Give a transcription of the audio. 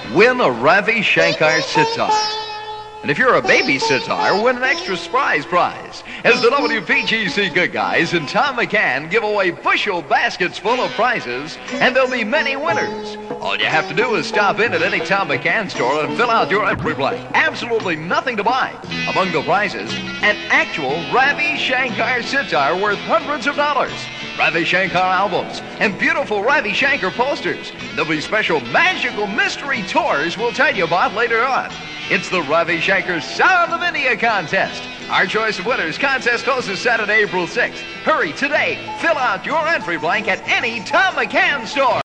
win a Ravi Shankar sitar. And if you're a baby sitar, win an extra surprise prize, as the WPGC Good Guys and Tom McCann give away bushel baskets full of prizes, and there'll be many winners. All you have to do is stop in at any Tom McCann store and fill out your entry blank. Absolutely nothing to buy. Among the prizes, an actual Ravi Shankar sitar worth hundreds of dollars, Ravi Shankar albums, and beautiful Ravi Shankar posters. There'll be special magical mystery tours we'll tell you about later on. It's the Ravi Shankar Sound of India contest. Our choice of winners contest closes Saturday, April 6th. Hurry today. Fill out your entry blank at any Tom McCann store.